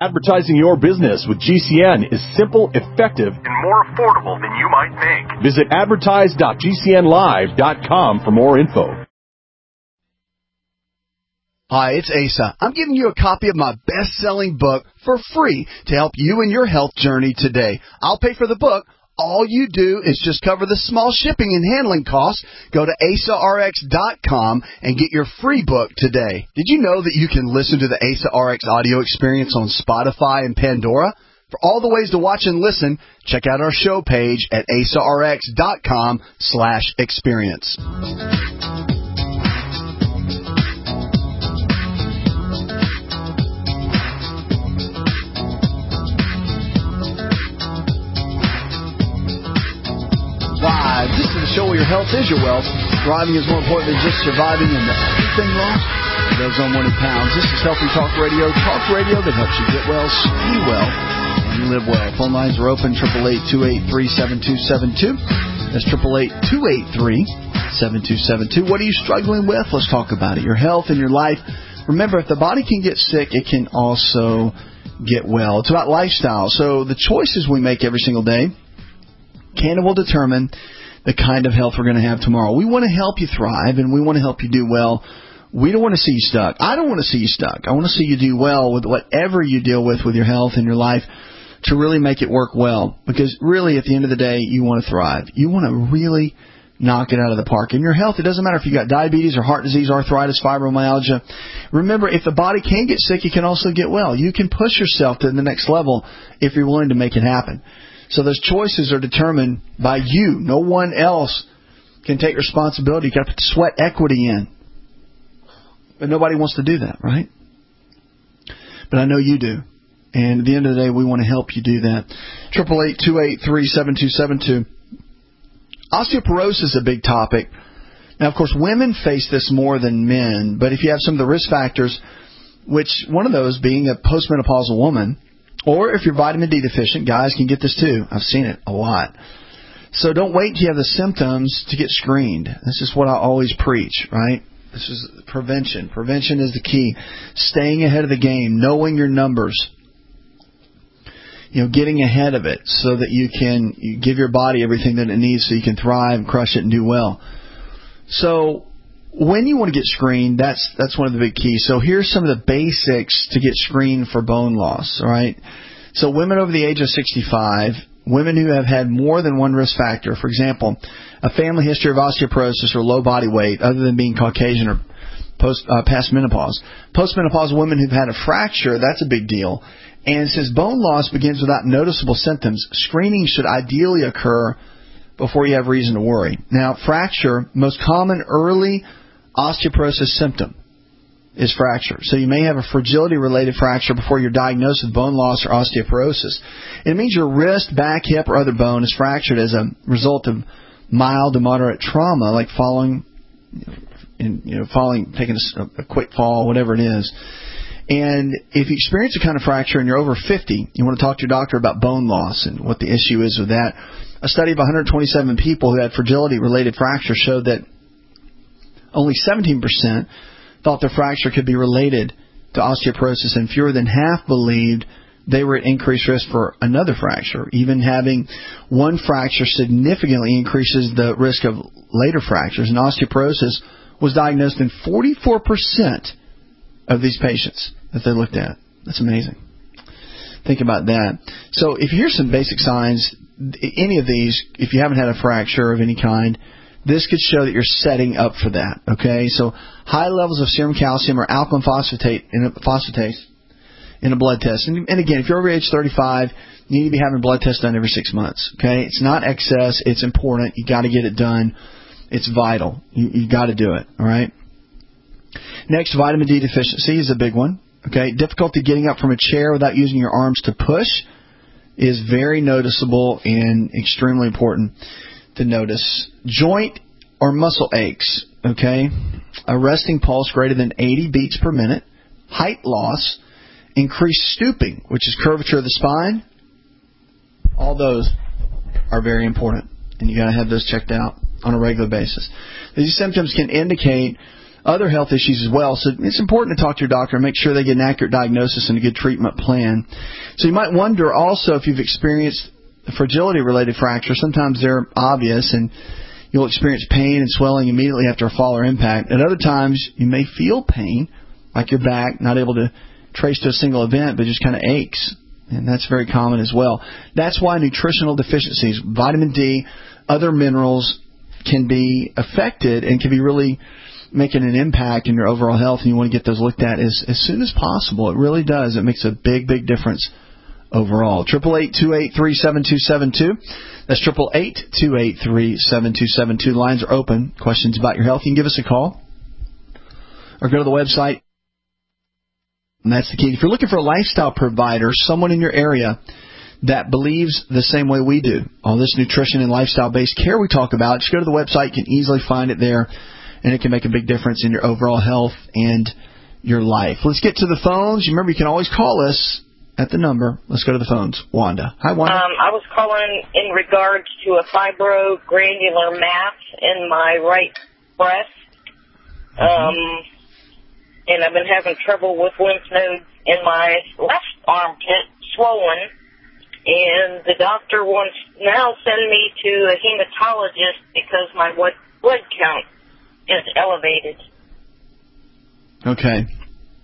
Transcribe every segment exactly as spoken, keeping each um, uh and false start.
Advertising your business with G C N is simple, effective, and more affordable than you might think. Visit advertise dot g c n live dot com for more info. Hi, it's Asa. I'm giving you a copy of my best-selling book for free to help you in your health journey today. I'll pay for the book. All you do is just cover the small shipping and handling costs. Go to asa r x dot com and get your free book today. Did you know that you can listen to the Asa R X audio experience on Spotify and Pandora? For all the ways to watch and listen, check out our show page at asa r x dot com slash experience. Live. This is the show where your health is your wealth. Thriving is more important than just surviving, and everything wrong goes on when it pounds. This is Healthy Talk Radio, talk radio that helps you get well, stay well, and live well. Phone lines are open, eight eight eight, two eight three, seven two seven two. That's eight eight eight, two eight three, seven two seven two. What are you struggling with? Let's talk about it. Your health and your life. Remember, if the body can get sick, it can also get well. It's about lifestyle. So the choices we make every single day can and will determine the kind of health we're going to have tomorrow. We want to help you thrive, and we want to help you do well. We don't want to see you stuck. I don't want to see you stuck. I want to see you do well with whatever you deal with with your health and your life to really make it work well. Because really, at the end of the day, you want to thrive. You want to really knock it out of the park. In your health, it doesn't matter if you got diabetes or heart disease, arthritis, fibromyalgia. Remember, if the body can get sick, it can also get well. You can push yourself to the next level if you're willing to make it happen. So those choices are determined by you. No one else can take responsibility. You've got to put sweat equity in. But nobody wants to do that, right? But I know you do. And at the end of the day, we want to help you do that. eight eight eight, two eight three, seven two seven two. Osteoporosis is a big topic. Now, of course, women face this more than men. But if you have some of the risk factors, which one of those being a postmenopausal woman, or if you're vitamin D deficient, guys can get this too. I've seen it a lot. So don't wait until you have the symptoms to get screened. This is what I always preach, right? This is prevention. Prevention is the key. Staying ahead of the game, knowing your numbers, you know, getting ahead of it so that you can you give your body everything that it needs so you can thrive, crush it, and do well. So when you want to get screened, that's that's one of the big keys. So here's some of the basics to get screened for bone loss, all right? So women over the age of sixty-five, women who have had more than one risk factor, for example, a family history of osteoporosis or low body weight, other than being Caucasian or post uh, past menopause. Postmenopausal women who've had a fracture, that's a big deal. And since bone loss begins without noticeable symptoms, screening should ideally occur before you have reason to worry. Now, fracture, most common early osteoporosis symptom is fracture. So you may have a fragility-related fracture before you're diagnosed with bone loss or osteoporosis. It means your wrist, back, hip, or other bone is fractured as a result of mild to moderate trauma, like falling, in, you know, falling, taking a, a quick fall, whatever it is. And if you experience a kind of fracture and you're over fifty, you want to talk to your doctor about bone loss and what the issue is with that. A study of one hundred twenty-seven people who had fragility-related fracture showed that only seventeen percent thought their fracture could be related to osteoporosis, and fewer than half believed they were at increased risk for another fracture. Even having one fracture significantly increases the risk of later fractures, and osteoporosis was diagnosed in forty-four percent of these patients that they looked at. That's amazing. Think about that. So if you hear some basic signs, any of these, if you haven't had a fracture of any kind, this could show that you're setting up for that, okay? So high levels of serum calcium or alkaline phosphatase in a, phosphatase in a blood test. And, and again, if you're over age thirty-five, you need to be having blood tests done every six months, okay? It's not excess. It's important. You got to get it done. It's vital. You, you got to do it, all right? Next, vitamin D deficiency is a big one, okay? Difficulty getting up from a chair without using your arms to push is very noticeable and extremely important to notice. Joint or muscle aches, okay? A resting pulse greater than eighty beats per minute. Height loss. Increased stooping, which is curvature of the spine. All those are very important, and you got to have those checked out on a regular basis. These symptoms can indicate other health issues as well. So it's important to talk to your doctor and make sure they get an accurate diagnosis and a good treatment plan. So you might wonder also if you've experienced fragility-related fractures. Sometimes they're obvious, and you'll experience pain and swelling immediately after a fall or impact. At other times, you may feel pain, like your back, not able to trace to a single event, but just kind of aches. And that's very common as well. That's why nutritional deficiencies, vitamin D, other minerals can be affected and can be really making an impact in your overall health, and you want to get those looked at as, as soon as possible. It really does. It makes a big, big difference overall. eight eight eight, two eight three, seven two seven two. That's eight eight eight, two eight three, seven two seven two. Lines are open. Questions about your health, you can give us a call or go to the website. And that's the key. If you're looking for a lifestyle provider, someone in your area that believes the same way we do, all this nutrition and lifestyle-based care we talk about, just go to the website. You can easily find it there, and it can make a big difference in your overall health and your life. Let's get to the phones. You remember, you can always call us at the number. Let's go to the phones. Wanda. Hi, Wanda. Um, I was calling in regards to a fibrogranular mass in my right breast. Um, and I've been having trouble with lymph nodes in my left armpit, swollen. And the doctor wants now send me to a hematologist because my blood count is elevated. Okay.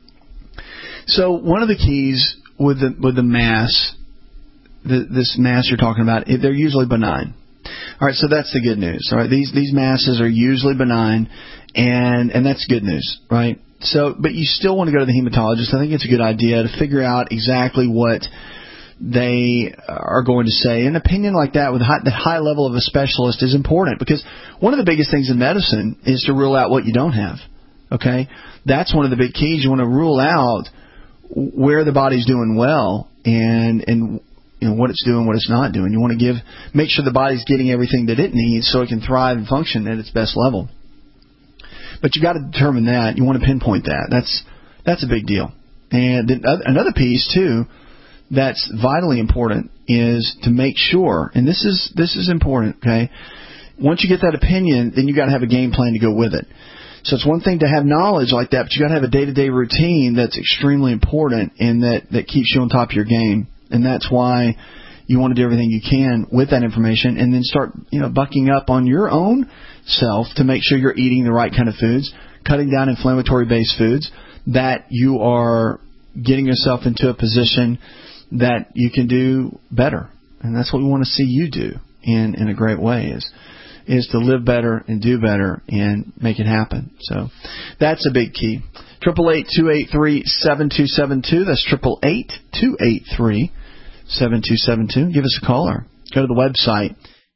So one of the keys with the with the mass, the, this mass you're talking about, they're usually benign. All right, so that's the good news. All right, these these masses are usually benign, and and that's good news, right? So, but you still want to go to the hematologist. I think it's a good idea to figure out exactly what they are going to say. An opinion like that with high, the high level of a specialist is important, because one of the biggest things in medicine is to rule out what you don't have. Okay, that's one of the big keys. You want to rule out where the body's doing well and and you know what it's doing, what it's not doing. You want to give make sure the body's getting everything that it needs so it can thrive and function at its best level. But you got to determine that. You want to pinpoint that. That's that's a big deal. And then another piece too that's vitally important is to make sure, and this is this is important, okay? Once you get that opinion, then you got to have a game plan to go with it. So it's one thing to have knowledge like that, but you got to have a day-to-day routine that's extremely important and that, that keeps you on top of your game. And that's why you want to do everything you can with that information, and then start, you know, bucking up on your own self to make sure you're eating the right kind of foods, cutting down inflammatory-based foods, that you are getting yourself into a position that you can do better. And that's what we want to see you do in, in a great way, is is to live better and do better and make it happen. So that's a big key. eight eight eight, two eight three, seven two seven two. That's eight eight eight, two eight three, seven two seven two. Give us a call or go to the website.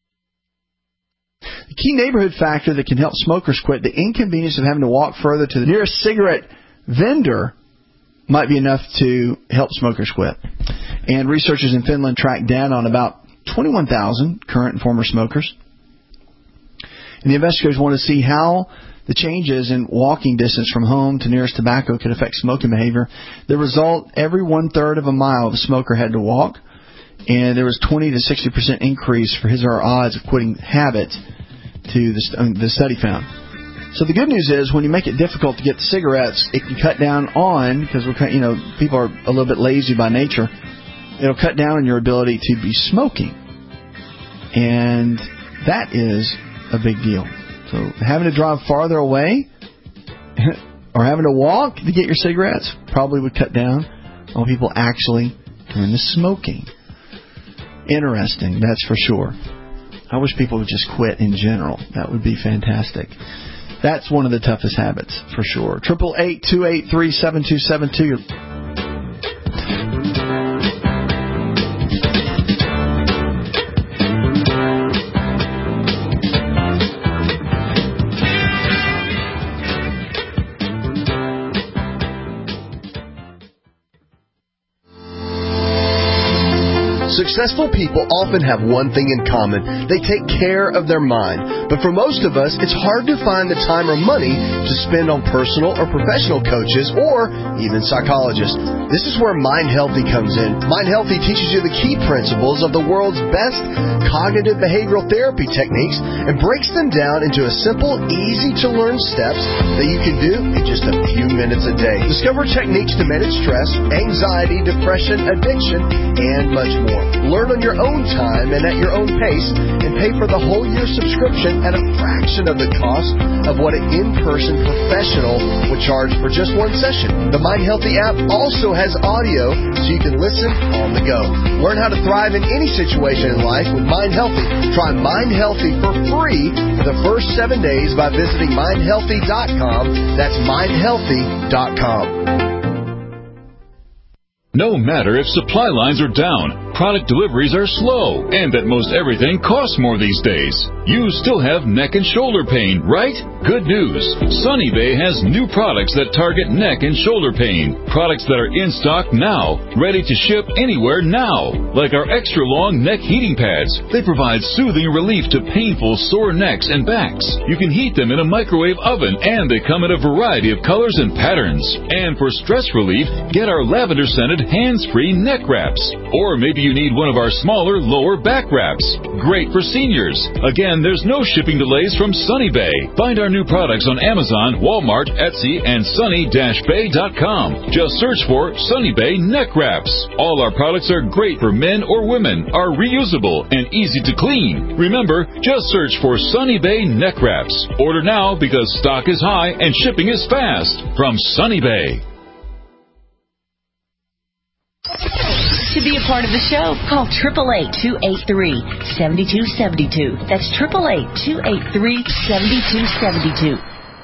The key neighborhood factor that can help smokers quit, the inconvenience of having to walk further to the nearest cigarette vendor, might be enough to help smokers quit. And researchers in Finland tracked data on about twenty-one thousand current and former smokers. And the investigators want to see how the changes in walking distance from home to nearest tobacco could affect smoking behavior. The result, every one-third of a mile a smoker had to walk, and there was twenty to sixty percent increase for his or her odds of quitting habit, to the, the study found. So the good news is, when you make it difficult to get the cigarettes, it can cut down on, because we're you know people are a little bit lazy by nature, it'll cut down on your ability to be smoking, and that is a big deal. So having to drive farther away or having to walk to get your cigarettes probably would cut down on people actually doing the smoking. Interesting, that's for sure. I wish people would just quit in general. That would be fantastic. That's one of the toughest habits, for sure. eight eight eight, two eight three, seven two seven two. Successful people often have one thing in common. They take care of their mind. But for most of us, it's hard to find the time or money to spend on personal or professional coaches or even psychologists. This is where Mind Healthy comes in. Mind Healthy teaches you the key principles of the world's best cognitive behavioral therapy techniques and breaks them down into a simple, easy-to-learn steps that you can do in just a few minutes a day. Discover techniques to manage stress, anxiety, depression, addiction, and much more. Learn on your own time and at your own pace, and pay for the whole year subscription at a fraction of the cost of what an in-person professional would charge for just one session. The Mind Healthy app also has audio so you can listen on the go. Learn how to thrive in any situation in life with Mind Healthy. Try Mind Healthy for free for the first seven days by visiting mind healthy dot com. That's mind healthy dot com. No matter if supply lines are down, product deliveries are slow, and that most everything costs more these days, you still have neck and shoulder pain, right? Good news. Sunny Bay has new products that target neck and shoulder pain. Products that are in stock now, ready to ship anywhere now. Like our extra long neck heating pads. They provide soothing relief to painful sore necks and backs. You can heat them in a microwave oven, and they come in a variety of colors and patterns. And for stress relief, get our lavender scented hands-free neck wraps. Or maybe you need one of our smaller lower back wraps. Great for seniors. Again, there's no shipping delays from Sunny Bay. Find our new products on Amazon, Walmart, Etsy, and sunny dash bay dot com. Just search for Sunny Bay neck wraps. All our products are great for men or women, are reusable, and easy to clean. Remember, just search for Sunny Bay neck wraps. Order now because stock is high and shipping is fast. From Sunny Bay. To be a part of the show, call eight eight eight, two eight three, seven two seven two. That's eight eight eight, two eight three, seven two seven two.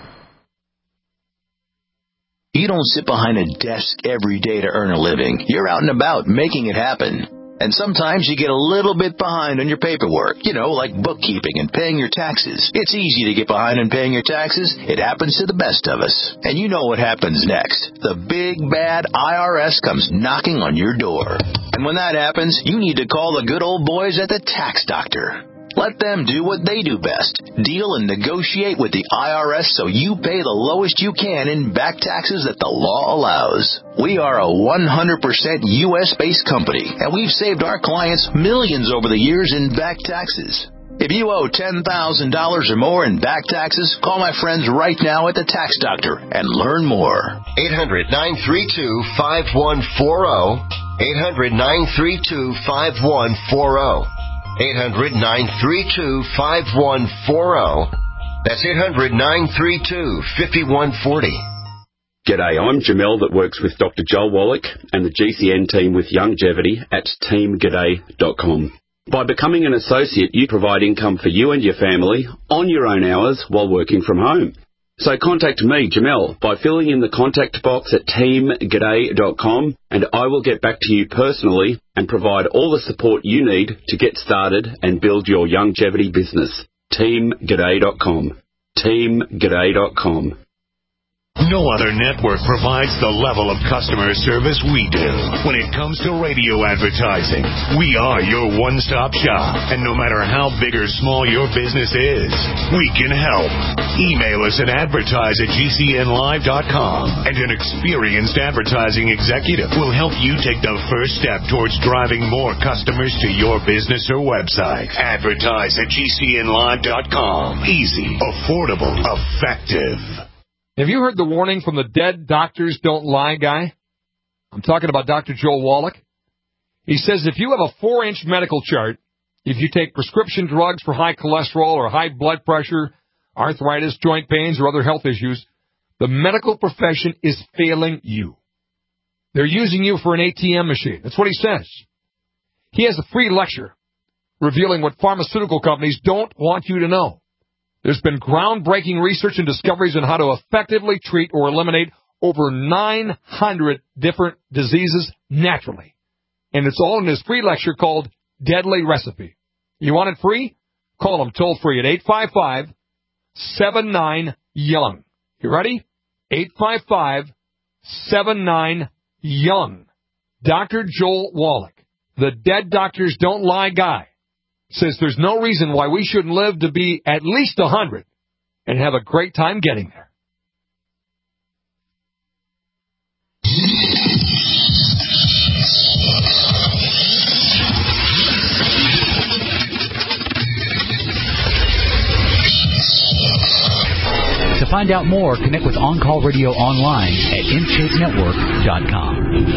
You don't sit behind a desk every day to earn a living. You're out and about making it happen. And sometimes you get a little bit behind on your paperwork, you know, like bookkeeping and paying your taxes. It's easy to get behind on paying your taxes. It happens to the best of us. And you know what happens next. The big, bad I R S comes knocking on your door. And when that happens, you need to call the good old boys at the Tax Doctor. Let them do what they do best. Deal and negotiate with the I R S so you pay the lowest you can in back taxes that the law allows. We are a one hundred percent U S-based company, and we've saved our clients millions over the years in back taxes. If you owe ten thousand dollars or more in back taxes, call my friends right now at the Tax Doctor and learn more. eight hundred, nine three two, five one four zero. eight hundred, nine three two, five one four zero. eight hundred, nine three two, five one four zero. That's eight hundred, nine three two, five one four zero. G'day, I'm Jamel that works with Doctor Joel Wallach and the G C N team with Longevity at team g'day dot com. By becoming an associate, you provide income for you and your family on your own hours while working from home. So contact me, Jamel, by filling in the contact box at team g'day dot com, and I will get back to you personally and provide all the support you need to get started and build your longevity business. team g'day dot com. team g'day dot com. No other network provides the level of customer service we do. When it comes to radio advertising, we are your one-stop shop. And no matter how big or small your business is, we can help. Email us at advertise at g c n live dot com, and an experienced advertising executive will help you take the first step towards driving more customers to your business or website. Advertise at g c n live dot com. Easy, affordable, effective. Have you heard the warning from the dead doctors don't lie guy? I'm talking about Doctor Joel Wallach. He says if you have a four-inch medical chart, if you take prescription drugs for high cholesterol or high blood pressure, arthritis, joint pains, or other health issues, the medical profession is failing you. They're using you for an A T M machine. That's what he says. He has a free lecture revealing what pharmaceutical companies don't want you to know. There's been groundbreaking research and discoveries on how to effectively treat or eliminate over nine hundred different diseases naturally. And it's all in his free lecture called Deadly Recipe. You want it free? Call him toll free at eight five five, seven nine, young. You ready? eight five five, seven nine, young. Doctor Joel Wallach. the Dead Doctors Don't Lie guy, says there's no reason why we shouldn't live to be at least one hundred and have a great time getting there. To find out more, connect with On Call Radio online at inscape network dot com.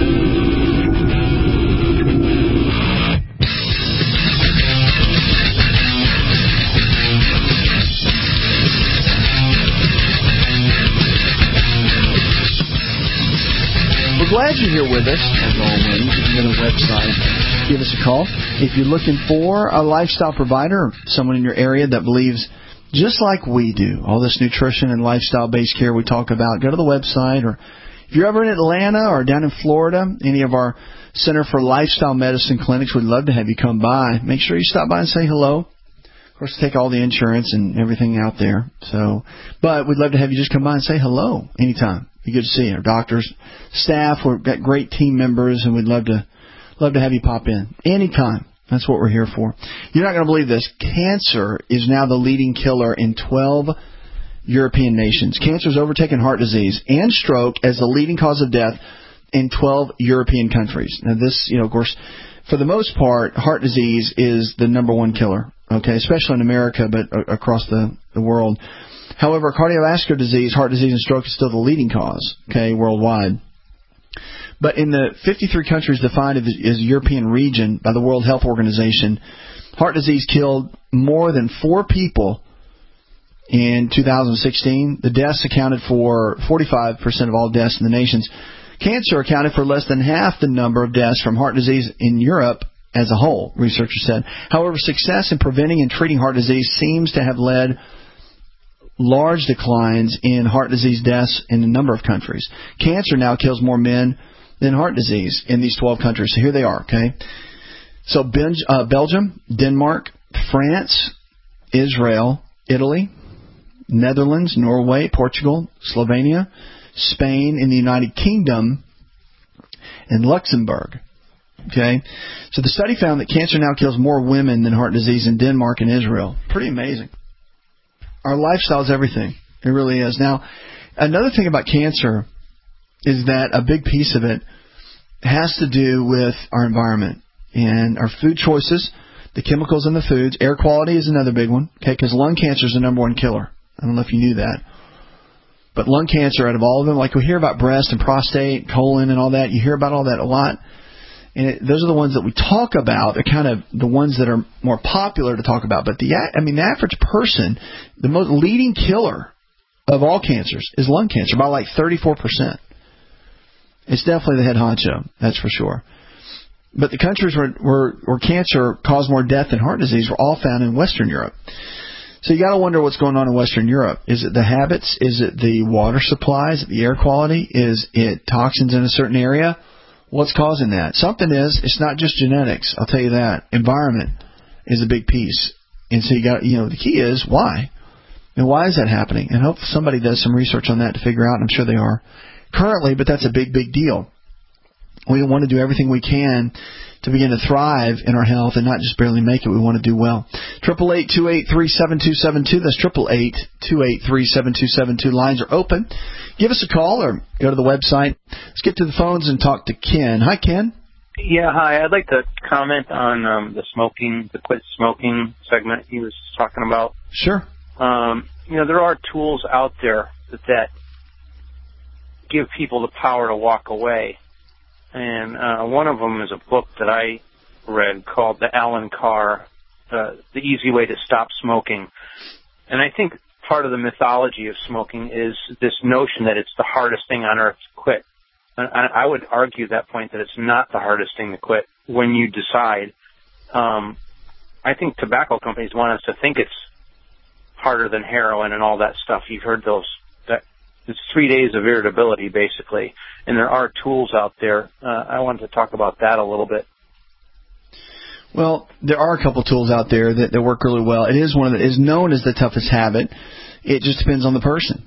We're glad you're here with us, as always. If you go to the website, give us a call. If you're looking for a lifestyle provider, someone in your area that believes just like we do, all this nutrition and lifestyle-based care we talk about, go to the website. Or if you're ever in Atlanta or down in Florida, any of our Center for Lifestyle Medicine clinics, we'd love to have you come by. Make sure you stop by and say hello. Of course, take all the insurance and everything out there. So, but we'd love to have you just come by and say hello anytime. Be good to see you. Our doctors, staff, we've got great team members, and we'd love to love to have you pop in anytime. That's what we're here for. You're not going to believe this. Cancer is now the leading killer in twelve European nations. Cancer has overtaken heart disease and stroke as the leading cause of death in twelve European countries. Now, this, you know, of course, for the most part, heart disease is the number one killer, okay, especially in America, but across the, the world. However, cardiovascular disease, heart disease, and stroke is still the leading cause, okay, worldwide. But in the fifty-three countries defined as a European region by the World Health Organization, heart disease killed more than four people in two thousand sixteen. The deaths accounted for forty-five percent of all deaths in the nations. Cancer accounted for less than half the number of deaths from heart disease in Europe as a whole, researchers said. However, success in preventing and treating heart disease seems to have led large declines in heart disease deaths in a number of countries. Cancer now kills more men than heart disease in these twelve countries. So here they are, okay? So uh, Belgium, Denmark, France, Israel, Italy, Netherlands, Norway, Portugal, Slovenia, Spain, and the United Kingdom, and Luxembourg. Okay? So the study found that cancer now kills more women than heart disease in Denmark and Israel. Pretty amazing. Our lifestyle is everything. It really is. Now, another thing about cancer is that a big piece of it has to do with our environment and our food choices, the chemicals in the foods. Air quality is another big one, okay, because lung cancer is the number one killer. I don't know if you knew that. But lung cancer, out of all of them, like we hear about breast and prostate, colon and all that, you hear about all that a lot. And it, those are the ones that we talk about. They're kind of the ones that are more popular to talk about. But the, I mean, the average person, the most leading killer of all cancers is lung cancer by like thirty-four percent. It's definitely the head honcho, that's for sure. But the countries where, where, where cancer caused more death than heart disease were all found in Western Europe. So you got to wonder what's going on in Western Europe. Is it the habits? Is it the water supply? Is it the air quality? Is it toxins in a certain area? What's causing that? Something is. It's not just genetics. I'll tell you that. Environment is a big piece. And so you got, you know, the key is why. And why is that happening? And hope somebody does some research on that to figure out. And I'm sure they are currently, but that's a big, big deal. We want to do everything we can to begin to thrive in our health and not just barely make it. We want to do well. Triple eight two eight three seven two seven two. That's triple eight two eight three seven two seven two. Lines are open. Give us a call or go to the website. Let's get to the phones and talk to Ken. Hi, Ken. Yeah, hi. I'd like to comment on um, the smoking, the quit smoking segment he was talking about. Sure. Um, you know, there are tools out there that, that give people the power to walk away. And uh, one of them is a book that I read called The Alan Carr, uh, The Easy Way to Stop Smoking. And I think part of the mythology of smoking is this notion that it's the hardest thing on earth to quit. And I would argue that point that it's not the hardest thing to quit when you decide. Um, I think tobacco companies want us to think it's harder than heroin and all that stuff. You've heard those. That it's three days of irritability, basically. And there are tools out there. Uh, I wanted to talk about that a little bit. Well, there are a couple tools out there that, that work really well. It is one of the, is known as the toughest habit. It just depends on the person.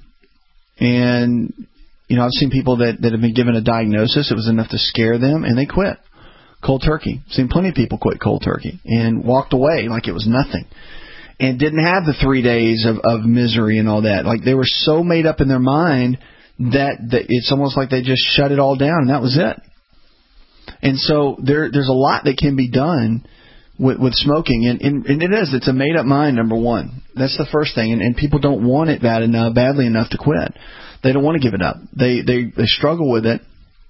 And, you know, I've seen people that, that have been given a diagnosis. It was enough to scare them, and they quit. cold turkey. Seen plenty of people quit cold turkey and walked away like it was nothing, and didn't have the three days of, of misery and all that. Like they were so made up in their mind that, that it's almost like they just shut it all down and that was it. And so there, there's a lot that can be done with, with smoking, and, and, and it is. It's a made up mind, number one. That's the first thing, and, and people don't want it bad enough, badly enough to quit. They don't want to give it up. They they they struggle with it,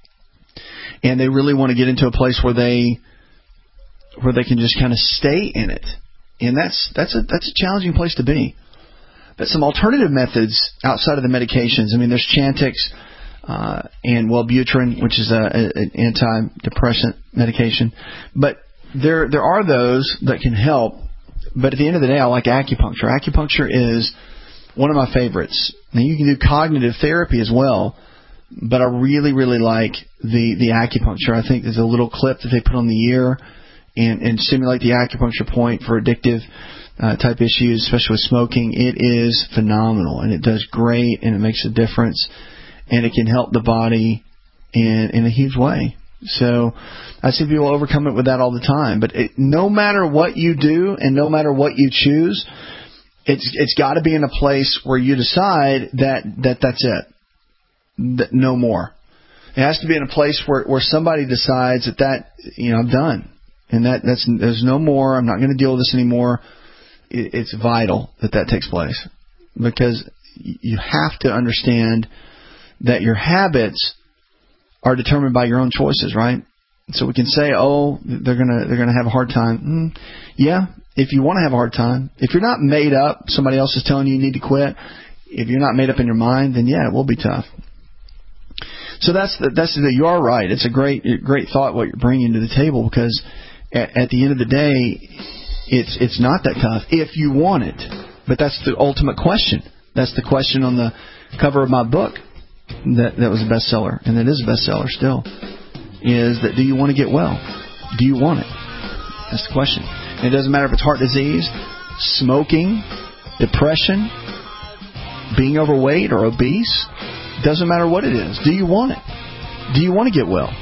and they really want to get into a place where they where they can just kind of stay in it, and that's that's a that's a challenging place to be. But some alternative methods outside of the medications. I mean, there's Chantix uh, and Wellbutrin, which is a, a, an antidepressant medication, but there there are those that can help. But at the end of the day, I like acupuncture. Acupuncture is one of my favorites. Now, you can do cognitive therapy as well, but I really, really like the, the acupuncture. I think there's a little clip that they put on the ear and, and stimulate the acupuncture point for addictive uh, type issues, especially with smoking. It is phenomenal, and it does great, and it makes a difference, and it can help the body in, in a huge way. So I see people overcome it with that all the time. But it, no matter what you do and no matter what you choose, It's it's got to be in a place where you decide that, that that's it, that no more. It has to be in a place where, where somebody decides that that you know I'm done, and that that's there's no more. I'm not going to deal with this anymore. It, it's vital that that takes place, because you have to understand that your habits are determined by your own choices, right? So we can say, oh, they're gonna they're gonna have a hard time. Mm, yeah. If you want to have a hard time, if you're not made up, somebody else is telling you you need to quit. If you're not made up in your mind, then yeah, it will be tough. So that's the, that's the, you are right. It's a great great thought what you're bringing to the table, because at, at the end of the day, it's it's not that tough if you want it. But that's the ultimate question. That's the question on the cover of my book that that was a bestseller, and that is a bestseller still. Is that do you want to get well? Do you want it? That's the question. It doesn't matter if it's heart disease, smoking, depression, being overweight or obese. It doesn't matter what it is. Do you want it? Do you want to get well?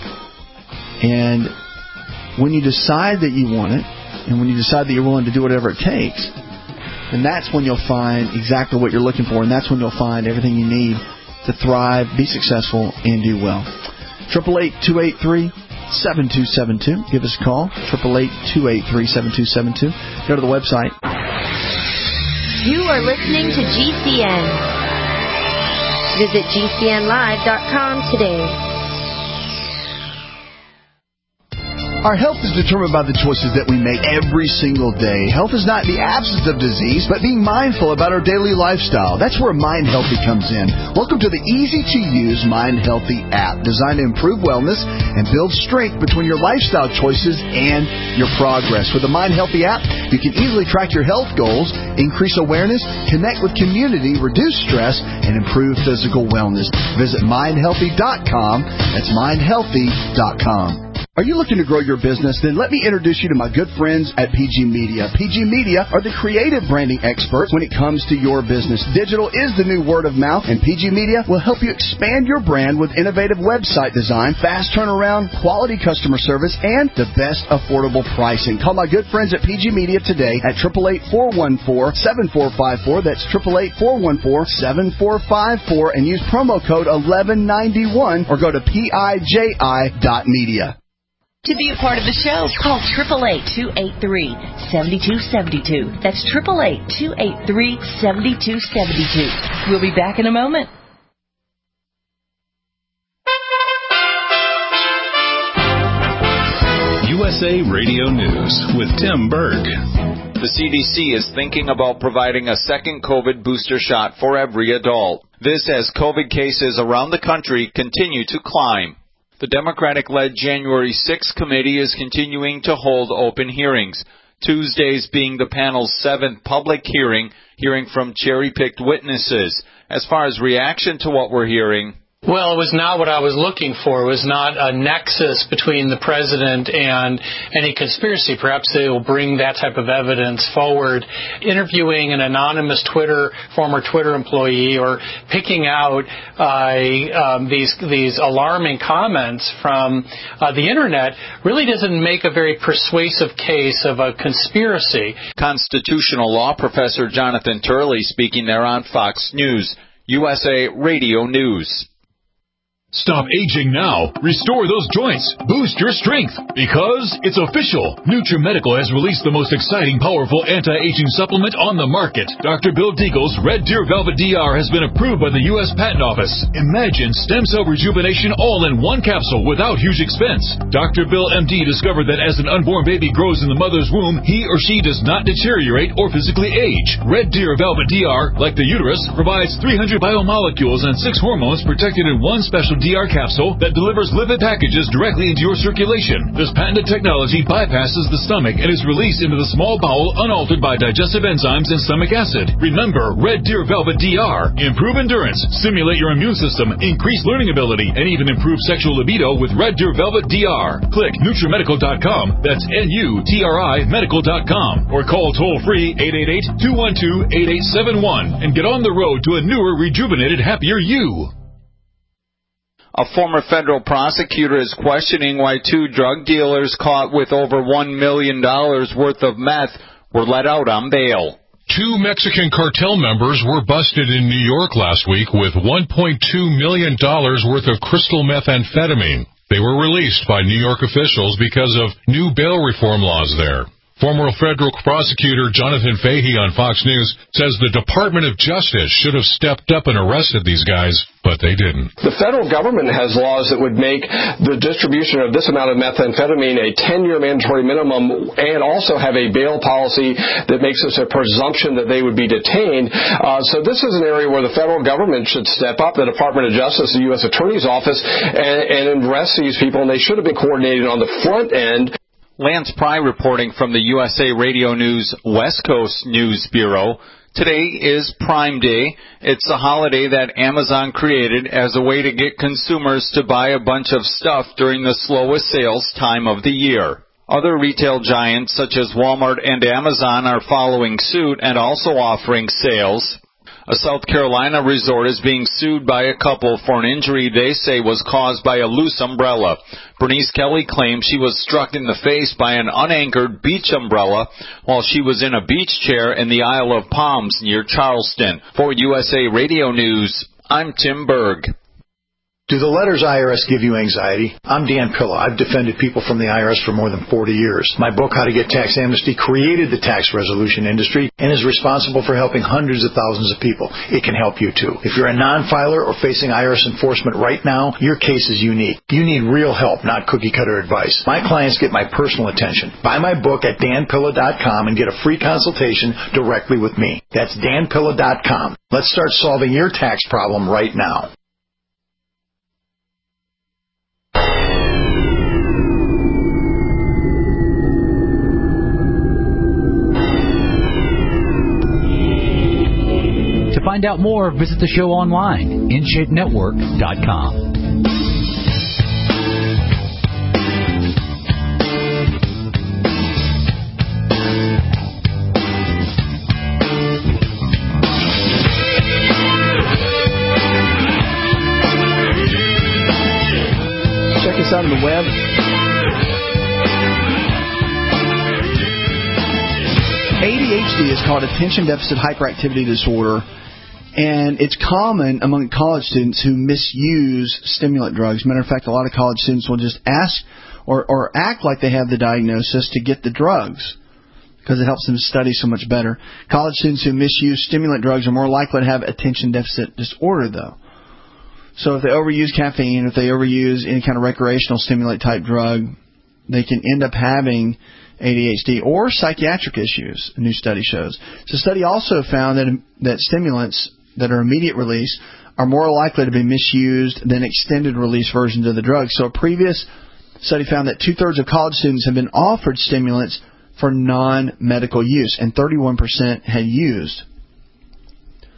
And when you decide that you want it, and when you decide that you're willing to do whatever it takes, then that's when you'll find exactly what you're looking for, and that's when you'll find everything you need to thrive, be successful, and do well. eight eight eight, two eight three, seven two seven two. Give us a call. eight eight eight, two eight three, seven two seven two. Go to the website. You are listening to G C N. Visit G C N live dot com today. Our health is determined by the choices that we make every single day. Health is not the absence of disease, but being mindful about our daily lifestyle. That's where Mind Healthy comes in. Welcome to the easy-to-use Mind Healthy app, designed to improve wellness and build strength between your lifestyle choices and your progress. With the Mind Healthy app, you can easily track your health goals, increase awareness, connect with community, reduce stress, and improve physical wellness. Visit mind healthy dot com. That's mind healthy dot com. Are you looking to grow your business? Then let me introduce you to my good friends at P G Media. P G Media are the creative branding experts when it comes to your business. Digital is the new word of mouth, and P G Media will help you expand your brand with innovative website design, fast turnaround, quality customer service, and the best affordable pricing. Call my good friends at P G Media today at eight eight eight, four one four, seven four five four. That's eight eight eight, four one four, seven four five four, and use promo code eleven ninety-one or go to P I J I dot media. To be a part of the show, call eight eight eight, two eight three, seven two seven two. That's eight eight eight, two eight three, seven two seven two. We'll be back in a moment. U S A Radio News with Tim Berg. The C D C is thinking about providing a second COVID booster shot for every adult. This as COVID cases around the country continue to climb. The Democratic-led January sixth committee is continuing to hold open hearings, Tuesdays being the panel's seventh public hearing, hearing from cherry-picked witnesses. As far as reaction to what we're hearing, Well, it was not what I was looking for. It was not a nexus between the president and any conspiracy. Perhaps they will bring that type of evidence forward. Interviewing an anonymous Twitter, former Twitter employee, or picking out uh, um, these these alarming comments from uh, the Internet really doesn't make a very persuasive case of a conspiracy. Constitutional law professor Jonathan Turley speaking there on Fox News, U S A Radio News. Stop aging now. Restore those joints. Boost your strength. Because it's official. NutriMedical has released the most exciting, powerful anti-aging supplement on the market. Doctor Bill Deagle's Red Deer Velvet D R has been approved by the U S Patent Office. Imagine stem cell rejuvenation all in one capsule without huge expense. Doctor Bill M D discovered that as an unborn baby grows in the mother's womb, he or she does not deteriorate or physically age. Red Deer Velvet D R, like the uterus, provides three hundred biomolecules and six hormones protected in one special D R capsule that delivers lipid packages directly into your circulation. This patented technology bypasses the stomach and is released into the small bowel unaltered by digestive enzymes and stomach acid. Remember, Red Deer Velvet D R. Improve endurance, stimulate your immune system, increase learning ability, and even improve sexual libido with Red Deer Velvet D R. Click NutriMedical dot com. That's N U T R I medical dot com. Or call toll-free eight eight eight, two one two, eight eight seven one and get on the road to a newer, rejuvenated, happier you. A former federal prosecutor is questioning why two drug dealers caught with over one million dollars worth of meth were let out on bail. Two Mexican cartel members were busted in New York last week with one point two million dollars worth of crystal methamphetamine. They were released by New York officials because of new bail reform laws there. Former federal prosecutor Jonathan Fahey on Fox News says the Department of Justice should have stepped up and arrested these guys, but they didn't. The federal government has laws that would make the distribution of this amount of methamphetamine a ten-year mandatory minimum and also have a bail policy that makes this a presumption that they would be detained. Uh, so this is an area where the federal government should step up, the Department of Justice, the U S Attorney's Office, and, and arrest these people, and they should have been coordinated on the front end. Lance Pry reporting from the U S A Radio News West Coast News Bureau. Today is Prime Day. It's a holiday that Amazon created as a way to get consumers to buy a bunch of stuff during the slowest sales time of the year. Other retail giants such as Walmart and Amazon are following suit and also offering sales. A South Carolina resort is being sued by a couple for an injury they say was caused by a loose umbrella. Bernice Kelly claims she was struck in the face by an unanchored beach umbrella while she was in a beach chair in the Isle of Palms near Charleston. For U S A Radio News, I'm Tim Berg. Do the letters I R S give you anxiety? I'm Dan Pilla. I've defended people from the I R S for more than forty years. My book, How to Get Tax Amnesty, created the tax resolution industry and is responsible for helping hundreds of thousands of people. It can help you, too. If you're a non-filer or facing I R S enforcement right now, your case is unique. You need real help, not cookie-cutter advice. My clients get my personal attention. Buy my book at Dan Pilla dot com and get a free consultation directly with me. That's Dan Pilla dot com. Let's start solving your tax problem right now. To find out more, visit the show online, in shape network dot com. Check us out on the web. A D H D is called Attention Deficit Hyperactivity Disorder, and it's common among college students who misuse stimulant drugs. Matter of fact, a lot of college students will just ask or, or act like they have the diagnosis to get the drugs because it helps them study so much better. College students who misuse stimulant drugs are more likely to have attention deficit disorder, though. So if they overuse caffeine, if they overuse any kind of recreational stimulant type drug, they can end up having A D H D or psychiatric issues, a new study shows. So the study also found that that stimulants that are immediate release are more likely to be misused than extended release versions of the drug. So a previous study found that two-thirds of college students have been offered stimulants for non-medical use, and thirty-one percent had used.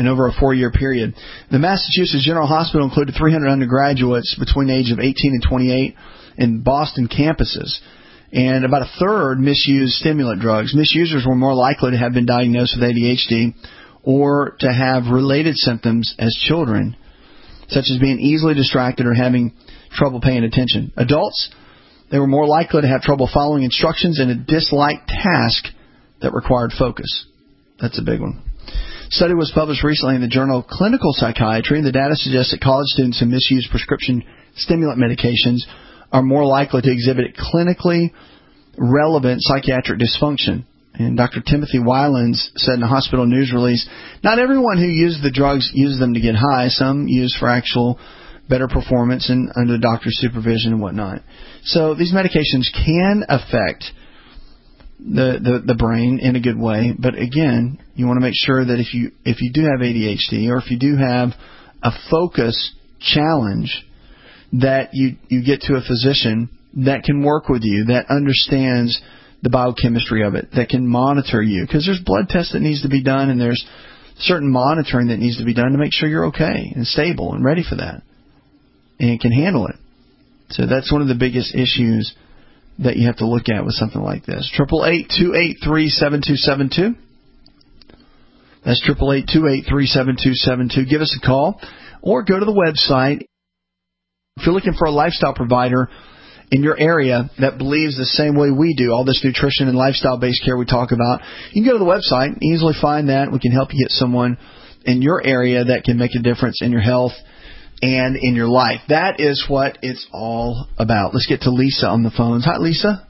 and over a four-year period. The Massachusetts General Hospital included three hundred undergraduates between the age of eighteen and twenty-eight in Boston campuses. And about a third misused stimulant drugs. Misusers were more likely to have been diagnosed with A D H D or to have related symptoms as children, such as being easily distracted or having trouble paying attention. Adults, they were more likely to have trouble following instructions in a disliked task that required focus. That's a big one. A study was published recently in the journal Clinical Psychiatry, and the data suggests that college students who misuse prescription stimulant medications are more likely to exhibit clinically relevant psychiatric dysfunction. And Doctor Timothy Wylans said in a hospital news release, not everyone who uses the drugs uses them to get high. Some use for actual better performance and under the doctor's supervision and whatnot. So these medications can affect the, the, the brain in a good way. But again, you want to make sure that if you if you do have A D H D or if you do have a focus challenge, that you, you get to a physician that can work with you, that understands the biochemistry of it, that can monitor you. Because there's blood tests that needs to be done, and there's certain monitoring that needs to be done to make sure you're okay and stable and ready for that and can handle it. So that's one of the biggest issues that you have to look at with something like this. eight eight eight, two eight three, seven two seven two. That's eight eight eight, two eight three, seven two seven two. Give us a call or go to the website. If you're looking for a lifestyle provider in your area that believes the same way we do, all this nutrition and lifestyle-based care we talk about, you can go to the website, easily find that. We can help you get someone in your area that can make a difference in your health and in your life. That is what it's all about. Let's get to Lisa on the phones. Hi, Lisa.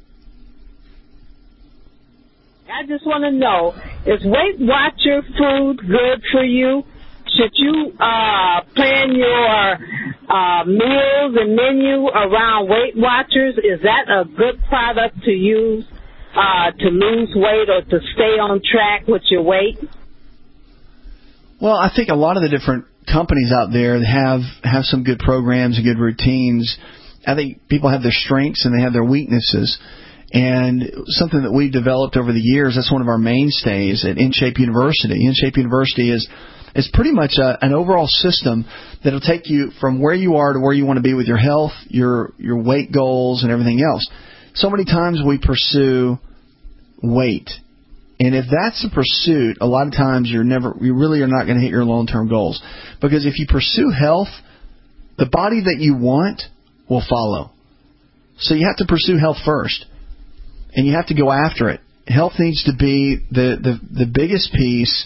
I just want to know, is Weight Watcher food good for you? Should you uh, plan your uh, meals and menu around Weight Watchers? Is that a good product to use uh, to lose weight or to stay on track with your weight? Well, I think a lot of the different companies out there have, have some good programs and good routines. I think people have their strengths and they have their weaknesses. And something that we've developed over the years, that's one of our mainstays at InShape University. InShape University is It's pretty much a, an overall system that will take you from where you are to where you want to be with your health, your your weight goals, and everything else. So many times we pursue weight. And if that's the pursuit, a lot of times you're never, you really are not going to hit your long-term goals. Because if you pursue health, the body that you want will follow. So you have to pursue health first. And you have to go after it. Health needs to be the, the, the biggest piece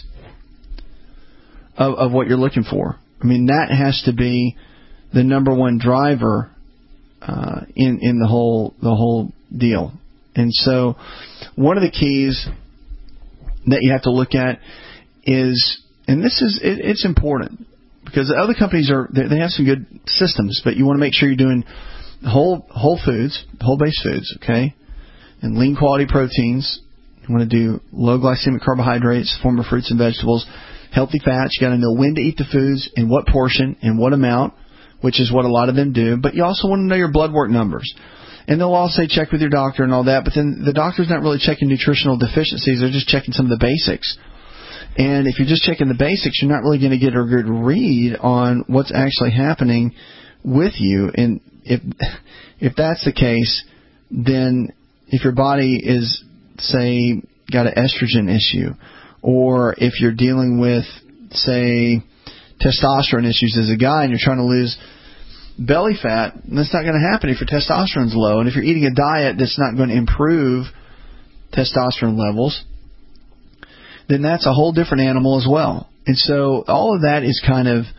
Of, of what you're looking for. I mean, that has to be the number one driver uh, in in the whole the whole deal. And so, one of the keys that you have to look at is, and this is it, it's important because the other companies are they, they have some good systems, but you want to make sure you're doing whole whole foods, whole base foods, okay, and lean quality proteins. You want to do low glycemic carbohydrates, form of fruits and vegetables. Healthy fats, you got to know when to eat the foods, in what portion, in what amount, which is what a lot of them do. But you also want to know your blood work numbers. And they'll all say check with your doctor and all that, but then the doctor's not really checking nutritional deficiencies. They're just checking some of the basics. And if you're just checking the basics, you're not really going to get a good read on what's actually happening with you. And if if that's the case, then if your body is, say, got an estrogen issue, or if you're dealing with, say, testosterone issues as a guy and you're trying to lose belly fat, that's not going to happen if your testosterone's low. And if you're eating a diet that's not going to improve testosterone levels, then that's a whole different animal as well. And so all of that is kind of,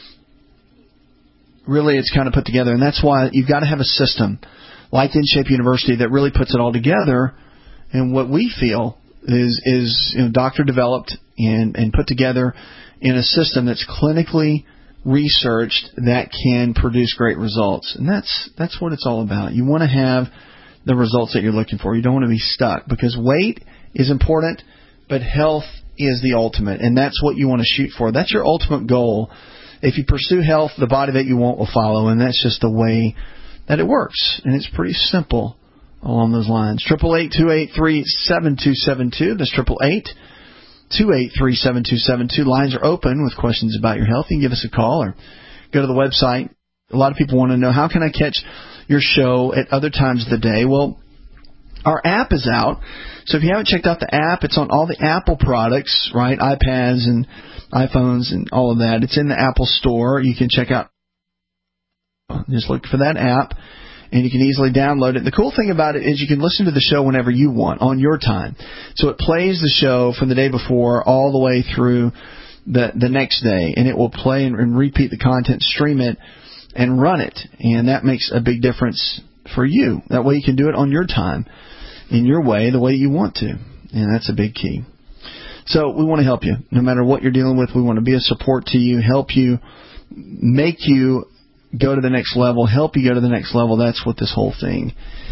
really it's kind of put together. And that's why you've got to have a system like InShape University that really puts it all together. And what we feel is is you know, doctor developed and, and put together in a system that's clinically researched that can produce great results. And that's that's what it's all about. You want to have the results that you're looking for. You don't want to be stuck because weight is important, but health is the ultimate. And that's what you want to shoot for. That's your ultimate goal. If you pursue health, the body that you want will follow. And that's just the way that it works. And it's pretty simple along those lines. eight eight eight, two eight three, seven two seven two. That's eight eight eight, two eight three, seven two seven two. Lines are open with questions about your health. You can give us a call or go to the website. A lot of people want to know, how can I catch your show at other times of the day? Well, our app is out. So if you haven't checked out the app, it's on all the Apple products, right? iPads and iPhones and all of that. It's in the Apple Store. You can check out, just look for that app, and you can easily download it. The cool thing about it is you can listen to the show whenever you want, on your time. So it plays the show from the day before all the way through the the next day, and it will play and, and repeat the content, stream it, and run it. And that makes a big difference for you. That way you can do it on your time, in your way, the way you want to. And that's a big key. So we want to help you. No matter what you're dealing with, we want to be a support to you, help you, make you go to the next level, help you go to the next level. That's what this whole thing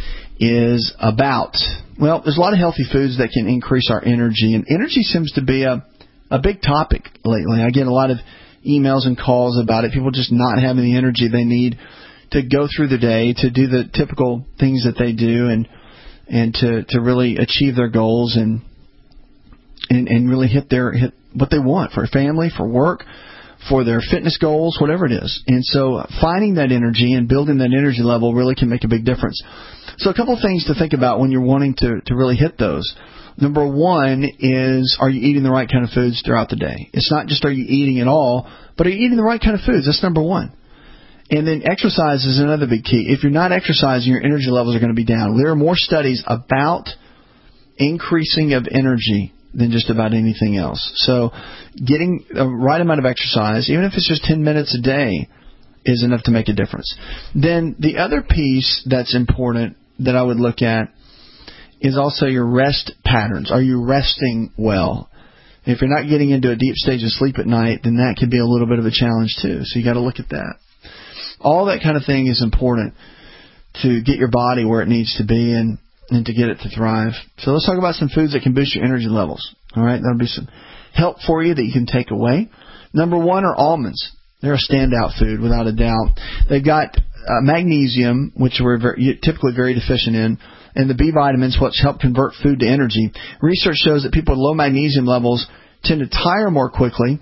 is about. Well, there's a lot of healthy foods that can increase our energy, and energy seems to be a, a big topic lately. I get a lot of emails and calls about it. People just not having the energy they need to go through the day, to do the typical things that they do, and and to, to really achieve their goals and and and really hit their hit what they want for family, for work, for their fitness goals, whatever it is. And so finding that energy and building that energy level really can make a big difference. So a couple of things to think about when you're wanting to, to really hit those. Number one is, are you eating the right kind of foods throughout the day? It's not just are you eating at all, but are you eating the right kind of foods? That's number one. And then exercise is another big key. If you're not exercising, your energy levels are going to be down. There are more studies about increasing of energy than just about anything else. So getting the right amount of exercise, even if it's just ten minutes a day, is enough to make a difference. Then the other piece that's important that I would look at is also your rest patterns. Are you resting well? If you're not getting into a deep stage of sleep at night, then that could be a little bit of a challenge too. So you got to look at that. All that kind of thing is important to get your body where it needs to be and, and to get it to thrive. So let's talk about some foods that can boost your energy levels. All right, that'll be some help for you that you can take away. Number one are almonds. They're a standout food without a doubt. They've got uh, magnesium, which we're very, typically very deficient in, and the B vitamins, which help convert food to energy. Research shows that people with low magnesium levels tend to tire more quickly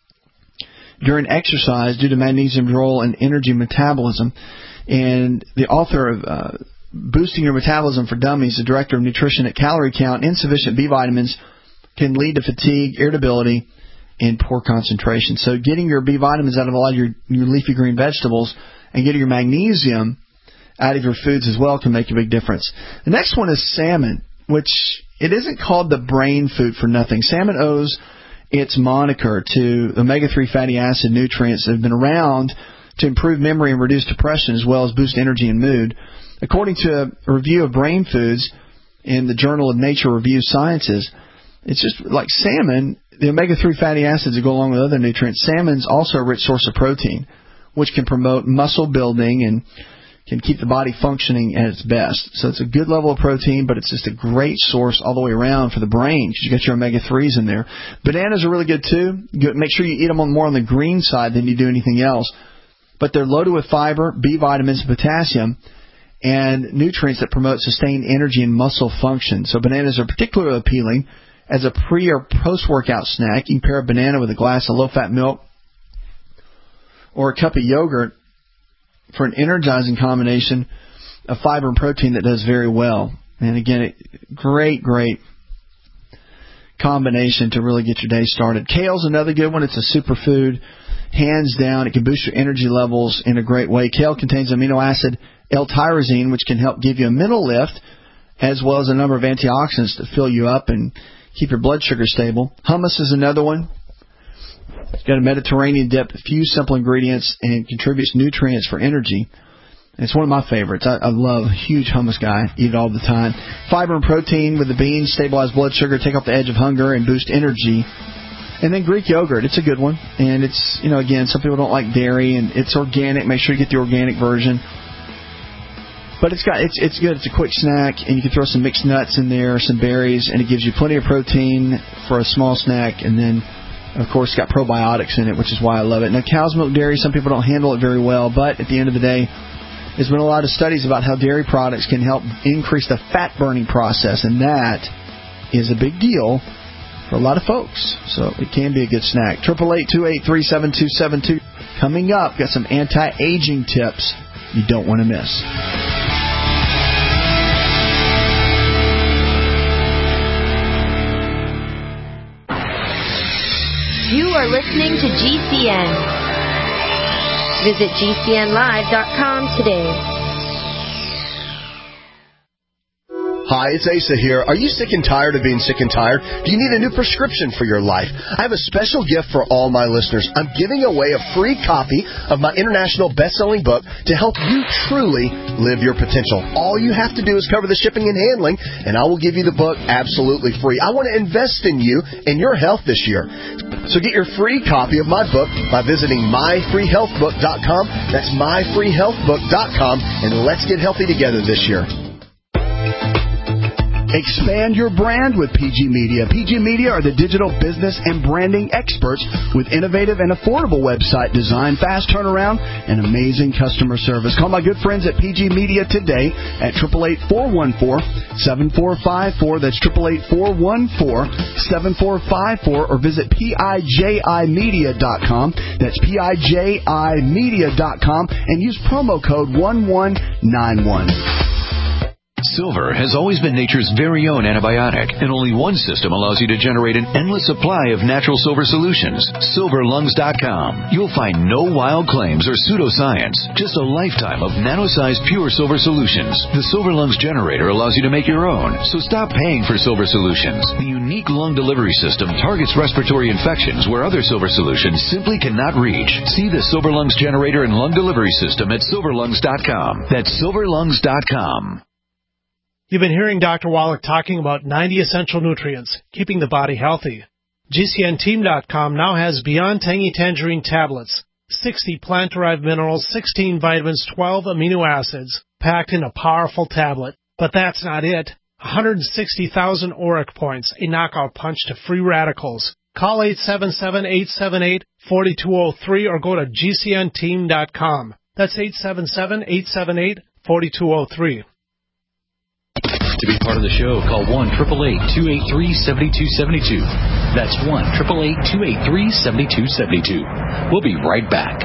during exercise due to magnesium's role in energy metabolism. And the author of uh, Boosting Your Metabolism for Dummies, the director of nutrition at Calorie Count, insufficient B vitamins can lead to fatigue, irritability, and poor concentration. So getting your B vitamins out of a lot of your, your leafy green vegetables and getting your magnesium out of your foods as well can make a big difference. The next one is salmon, which it isn't called the brain food for nothing. Salmon owes its moniker to omega three fatty acid nutrients that have been around to improve memory and reduce depression as well as boost energy and mood. According to a review of brain foods in the Journal of Nature Reviews Sciences, it's just like salmon, the omega three fatty acids that go along with other nutrients. Salmon's also a rich source of protein, which can promote muscle building and can keep the body functioning at its best. So it's a good level of protein, but it's just a great source all the way around for the brain because you got your omega threes in there. Bananas are really good too. Make sure you eat them more on the green side than you do anything else. But they're loaded with fiber, B vitamins, potassium, and nutrients that promote sustained energy and muscle function. So bananas are particularly appealing as a pre- or post-workout snack. You can pair a banana with a glass of low-fat milk or a cup of yogurt for an energizing combination of fiber and protein that does very well. And again, it, great, great combination to really get your day started. Kale's another good one. It's a superfood, hands down. It can boost your energy levels in a great way. Kale contains amino acid L-tyrosine, which can help give you a mental lift, as well as a number of antioxidants to fill you up and keep your blood sugar stable. Hummus is another one. It's got a Mediterranean dip, a few simple ingredients, and contributes nutrients for energy. And it's one of my favorites. I, I love a huge hummus guy. Eat it all the time. Fiber and protein with the beans stabilize blood sugar, take off the edge of hunger, and boost energy. And then Greek yogurt. It's a good one. And it's, you know, again, some people don't like dairy, and it's organic. Make sure you get the organic version. But it's got it's it's good. It's a quick snack, and you can throw some mixed nuts in there, some berries, and it gives you plenty of protein for a small snack. And then, of course, it's got probiotics in it, which is why I love it. Now, cow's milk dairy, some people don't handle it very well, but at the end of the day, there's been a lot of studies about how dairy products can help increase the fat burning process, and that is a big deal for a lot of folks. So it can be a good snack. eight eight eight, two eight three, seven two seven two. Coming up, got some anti-aging tips you don't want to miss. You are listening to G C N. Visit G C N live dot com today. Hi, it's Asa here. Are you sick and tired of being sick and tired? Do you need a new prescription for your life? I have a special gift for all my listeners. I'm giving away a free copy of my international best-selling book to help you truly live your potential. All you have to do is cover the shipping and handling, and I will give you the book absolutely free. I want to invest in you and your health this year. So get your free copy of my book by visiting my free health book dot com. That's my free health book dot com, and let's get healthy together this year. Expand your brand with P G Media. P G Media are the digital business and branding experts with innovative and affordable website design, fast turnaround, and amazing customer service. Call my good friends at P G Media today at eight eight eight, four one four, seven four five four. That's eight eight eight, four one four, seven four five four, or visit P I J I media dot com. That's P I J I media dot com and use promo code one one nine one. Silver has always been nature's very own antibiotic, and only one system allows you to generate an endless supply of natural silver solutions. silver lungs dot com. You'll find no wild claims or pseudoscience, just a lifetime of nano-sized pure silver solutions. The Silver Lungs generator allows you to make your own, so stop paying for silver solutions. The unique lung delivery system targets respiratory infections where other silver solutions simply cannot reach. See the Silver Lungs generator and lung delivery system at silver lungs dot com. That's silver lungs dot com. You've been hearing Doctor Wallach talking about ninety essential nutrients, keeping the body healthy. G C N team dot com now has Beyond Tangy Tangerine tablets, sixty plant-derived minerals, sixteen vitamins, twelve amino acids, packed in a powerful tablet. But that's not it. one hundred sixty thousand auric points, a knockout punch to free radicals. Call eight seven seven, eight seven eight, four two zero three or go to G C N team dot com. That's eight seven seven, eight seven eight, four two zero three. To be part of the show, call one eight eight eight, two eight three, seven two seven two. That's one eight eight eight, two eight three, seven two seven two. We'll be right back.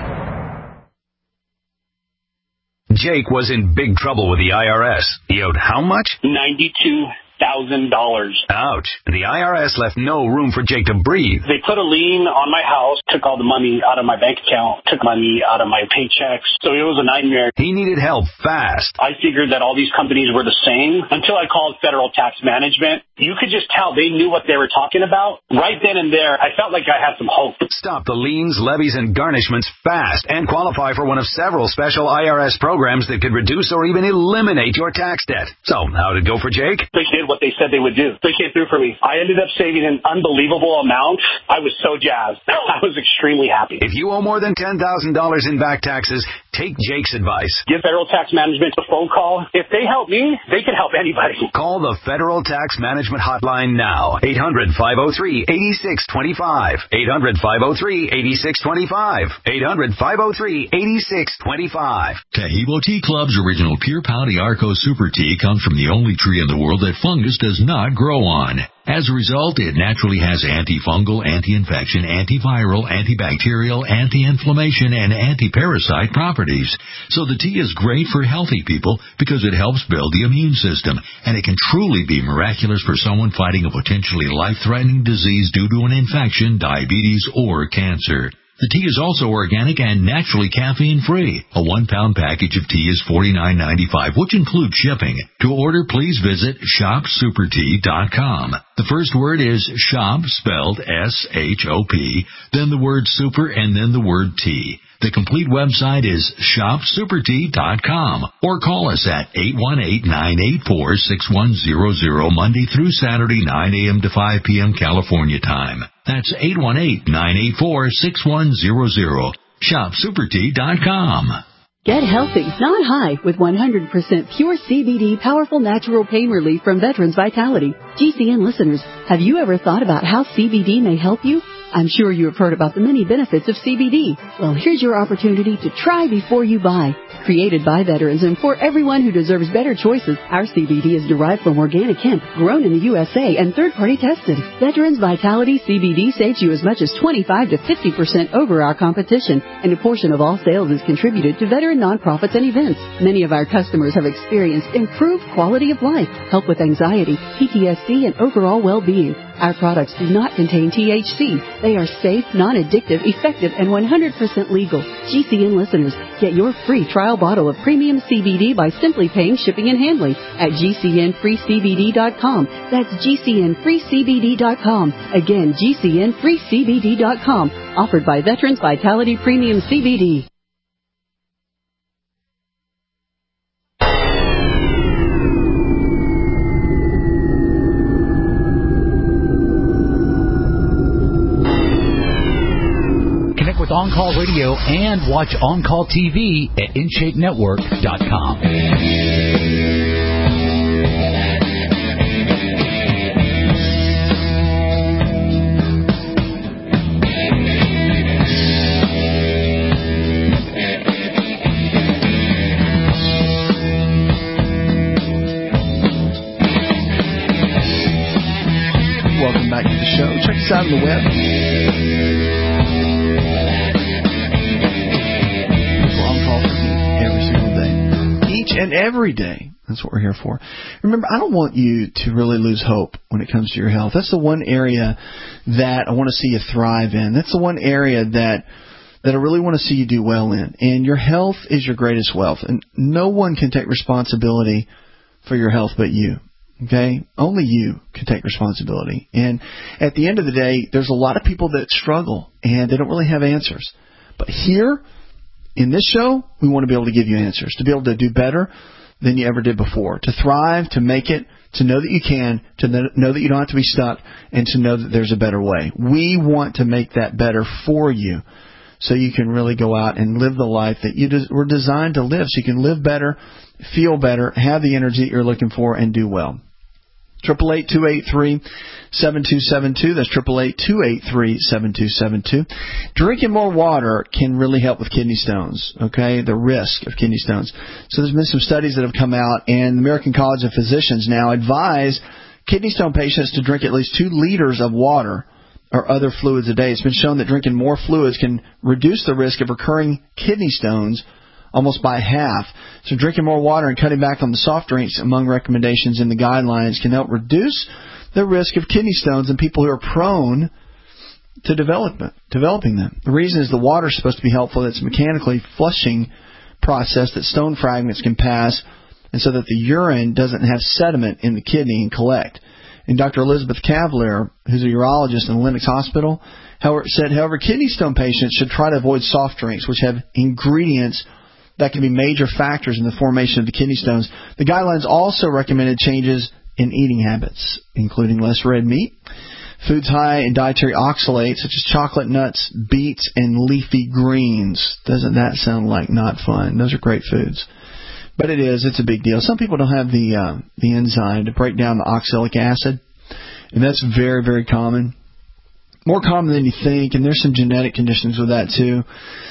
Jake was in big trouble with the I R S. He owed how much? ninety-two thousand dollars. Ouch. The I R S left no room for Jake to breathe. They put a lien on my house, took all the money out of my bank account, took money out of my paychecks. So it was a nightmare. He needed help fast. I figured that all these companies were the same until I called Federal Tax Management. You could just tell they knew what they were talking about. Right then and there, I felt like I had some hope. Stop the liens, levies, and garnishments fast and qualify for one of several special I R S programs that could reduce or even eliminate your tax debt. So, how did it go for Jake? They did what they said they would do. They came through for me. I ended up saving an unbelievable amount. I was so jazzed. I was extremely happy. If you owe more than ten thousand dollars in back taxes, take Jake's advice. Give Federal Tax Management a phone call. If they help me, they can help anybody. Call the Federal Tax Management Hotline now. eight hundred, five oh three, eight six two five. eight hundred, five oh three, eight six two five. eight hundred, five oh three, eight six two five. Tahibo Tea Club's original Pure Pouty Arco Super Tea comes from the only tree in the world that fungus does not grow on. As a result, it naturally has antifungal, anti-infection, antiviral, antibacterial, anti-inflammation, and anti-parasite properties. So the tea is great for healthy people because it helps build the immune system, and it can truly be miraculous for someone fighting a potentially life-threatening disease due to an infection, diabetes, or cancer. The tea is also organic and naturally caffeine-free. A one-pound package of tea is forty-nine ninety-five, which includes shipping. To order, please visit shop super tea dot com. The first word is shop, spelled S H O P, then the word super, and then the word tea. The complete website is shop super tea dot com, or call us at eight one eight, nine eight four, six one zero zero Monday through Saturday, nine a.m. to five p.m. California time. That's eight one eight, nine eight four, six one zero zero. shop super tea dot com. Get healthy, not high, with one hundred percent pure C B D powerful natural pain relief from Veterans Vitality. G C N listeners, have you ever thought about how C B D may help you? I'm sure you have heard about the many benefits of C B D. Well, here's your opportunity to try before you buy. Created by veterans and for everyone who deserves better choices, our C B D is derived from organic hemp, grown in the U S A and third-party tested. Veterans Vitality C B D saves you as much as twenty-five to fifty percent over our competition, and a portion of all sales is contributed to veteran nonprofits and events. Many of our customers have experienced improved quality of life, help with anxiety, P T S D, and overall well-being. Our products do not contain T H C. They are safe, non-addictive, effective, and one hundred percent legal. G C N listeners, get your free trial bottle of premium C B D by simply paying shipping and handling at G C N free C B D dot com. That's G C N free C B D dot com. Again, G C N free C B D dot com. Offered by Veterans Vitality Premium C B D. With On-Call Radio and watch On-Call T V at in shape network dot com. Welcome back to the show. Check us out on the web. And every day. That's what we're here for. Remember, I don't want you to really lose hope when it comes to your health. That's the one area that I want to see you thrive in. That's the one area that that I really want to see you do well in. And your health is your greatest wealth. And no one can take responsibility for your health but you. Okay? Only you can take responsibility. And at the end of the day, there's a lot of people that struggle and they don't really have answers. But here, in this show, we want to be able to give you answers, to be able to do better than you ever did before, to thrive, to make it, to know that you can, to know that you don't have to be stuck, and to know that there's a better way. We want to make that better for you so you can really go out and live the life that you des- were designed to live, so you can live better, feel better, have the energy that you're looking for, and do well. eight eight eight, two eight three, seven two seven two. That's eight eight eight, two eight three, seven two seven two. Drinking more water can really help with kidney stones, okay, the risk of kidney stones. So there's been some studies that have come out, and the American College of Physicians now advise kidney stone patients to drink at least two liters of water or other fluids a day. It's been shown that drinking more fluids can reduce the risk of recurring kidney stones almost by half. So drinking more water and cutting back on the soft drinks among recommendations in the guidelines can help reduce the risk of kidney stones in people who are prone to development, developing them. The reason is the water is supposed to be helpful. It's a mechanically flushing process that stone fragments can pass, and so that the urine doesn't have sediment in the kidney and collect. And Doctor Elizabeth Cavalier, who's a urologist in Lenox Hospital, however, said, however, kidney stone patients should try to avoid soft drinks, which have ingredients that can be major factors in the formation of the kidney stones. The guidelines also recommended changes in eating habits, including less red meat, foods high in dietary oxalates, such as chocolate, nuts, beets, and leafy greens. Doesn't that sound like not fun? Those are great foods. But it is. It's a big deal. Some people don't have the uh, the enzyme to break down the oxalic acid, and that's very, very common. More common than you think, and there's some genetic conditions with that too.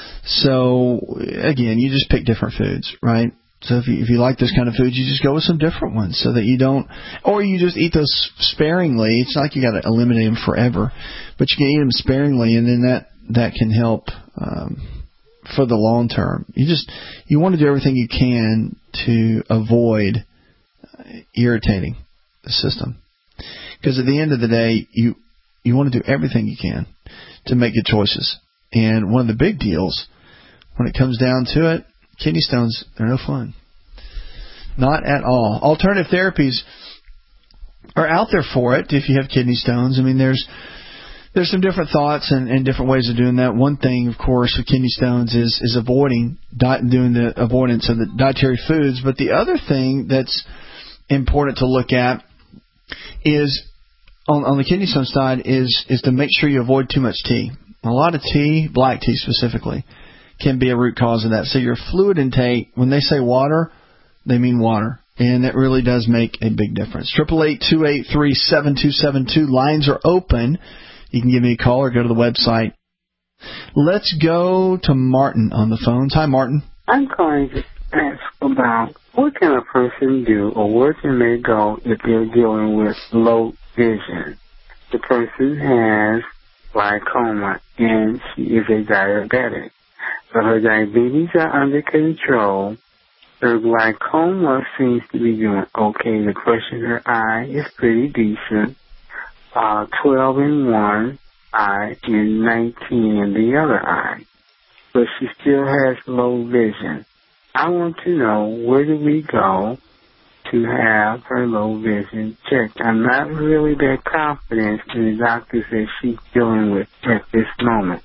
So, again, you just pick different foods, right? So if you, if you like those kind of foods, you just go with some different ones so that you don't, or you just eat those sparingly. It's not like you got to eliminate them forever, but you can eat them sparingly, and then that, that can help um, for the long term. You just, you want to do everything you can to avoid irritating the system. Because at the end of the day, you, you want to do everything you can to make good choices. And one of the big deals, when it comes down to it, kidney stones, they're no fun. Not at all. Alternative therapies are out there for it if you have kidney stones. I mean, there's there's some different thoughts and, and different ways of doing that. One thing, of course, with kidney stones is, is avoiding, di- doing the avoidance of the dietary foods. But the other thing that's important to look at is, on, on the kidney stone side, is, is to make sure you avoid too much tea. A lot of tea, black tea specifically, can be a root cause of that. So your fluid intake, when they say water, they mean water. And that really does make a big difference. eight eight eight, two eight three, seven two seven two. Lines are open. You can give me a call or go to the website. Let's go to Martin on the phones. Hi, Martin. I'm calling ask about what can a person do or where can they go if they're dealing with low vision. The person has glaucoma and she is a diabetic. So her diabetes are under control. Her glaucoma seems to be doing okay. The pressure in her eye is pretty decent. Uh, twelve in one eye and nineteen in the other eye. But she still has low vision. I want to know, where do we go to have her low vision checked? I'm not really that confident in the doctors that she's dealing with at this moment.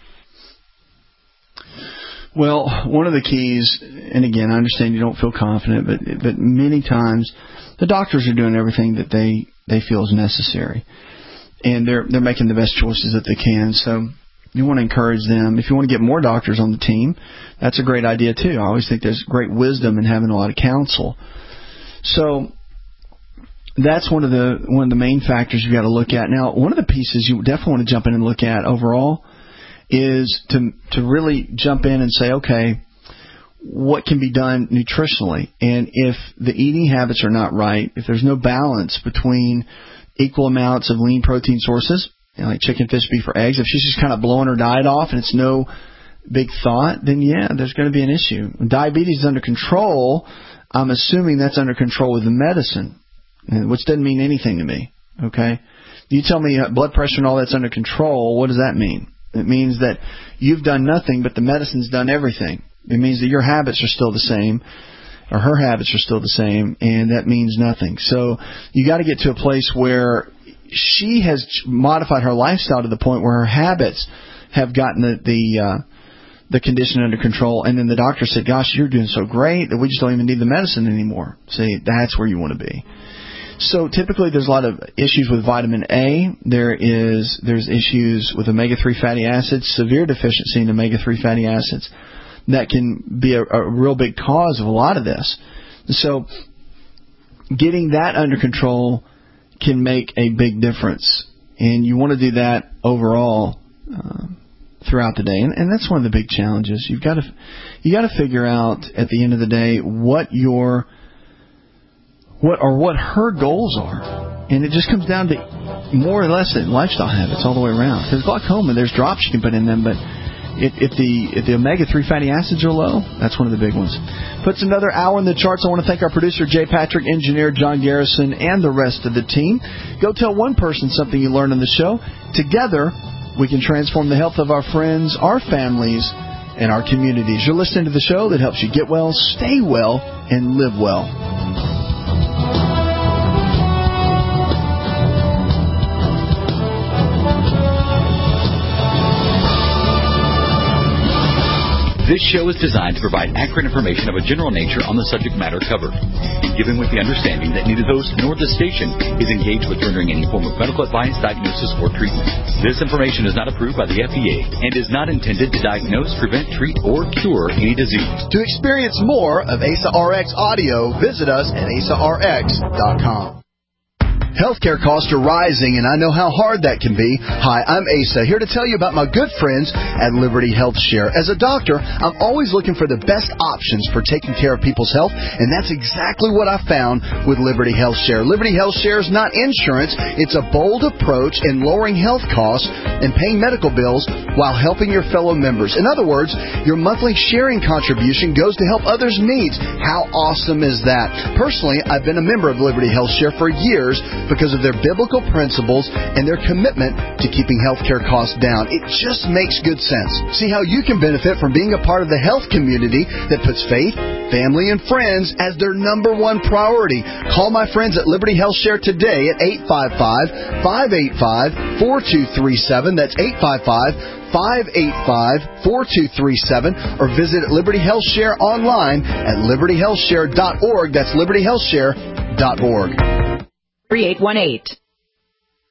Well, one of the keys, and again, I understand you don't feel confident, but but many times the doctors are doing everything that they, they feel is necessary. And they're they're making the best choices that they can. So you want to encourage them. If you want to get more doctors on the team, that's a great idea too. I always think there's great wisdom in having a lot of counsel. So that's one of the one of the main factors you've got to look at. Now, one of the pieces you definitely want to jump in and look at overall is to to really jump in and say, okay, what can be done nutritionally? And if the eating habits are not right, if there's no balance between equal amounts of lean protein sources, you know, like chicken, fish, beef, or eggs, if she's just kind of blowing her diet off and it's no big thought, then yeah, there's going to be an issue. When diabetes is under control, I'm assuming that's under control with the medicine, which doesn't mean anything to me, okay? You tell me blood pressure and all that's under control, what does that mean? It means that you've done nothing, but the medicine's done everything. It means that your habits are still the same, or her habits are still the same, and that means nothing. So you got to get to a place where she has modified her lifestyle to the point where her habits have gotten the the, uh, the condition under control, and then the doctor said, gosh, you're doing so great that we just don't even need the medicine anymore. See, that's where you want to be. So typically there's a lot of issues with vitamin A. There is there's issues with omega three fatty acids, severe deficiency in omega three fatty acids. That can be a, a real big cause of a lot of this. So getting that under control can make a big difference. And you want to do that overall uh, throughout the day. And, and that's one of the big challenges. You've got to you got to figure out at the end of the day what your what or what her goals are. And it just comes down to more or less lifestyle habits all the way around. Because glaucoma, there's drops you can put in them, but If, if the if the omega three fatty acids are low, that's one of the big ones. Puts another hour in the charts. I want to thank our producer, Jay Patrick, engineer John Garrison, and the rest of the team. Go tell one person something you learned on the show. Together, we can transform the health of our friends, our families, and our communities. You're listening to the show that helps you get well, stay well, and live well. This show is designed to provide accurate information of a general nature on the subject matter covered, given with the understanding that neither host nor the station is engaged with rendering any form of medical advice, diagnosis, or treatment. This information is not approved by the F D A and is not intended to diagnose, prevent, treat, or cure any disease. To experience more of A S A R X audio, visit us at A S A R X dot com. Healthcare costs are rising, and I know how hard that can be. Hi, I'm Asa, here to tell you about my good friends at Liberty Health Share. As a doctor, I'm always looking for the best options for taking care of people's health, and that's exactly what I found with Liberty Health Share. Liberty Health Share is not insurance. It's a bold approach in lowering health costs and paying medical bills while helping your fellow members. In other words, your monthly sharing contribution goes to help others' needs. How awesome is that? Personally, I've been a member of Liberty Health Share for years, because of their biblical principles and their commitment to keeping healthcare costs down. It just makes good sense. See how you can benefit from being a part of the health community that puts faith, family, and friends as their number one priority. Call my friends at Liberty Health Share today at eight five five, five eight five, four two three seven. That's eight five five, five eight five, four two three seven, or visit Liberty Health Share online at liberty health share dot org. That's liberty health share dot org. three eight one eight.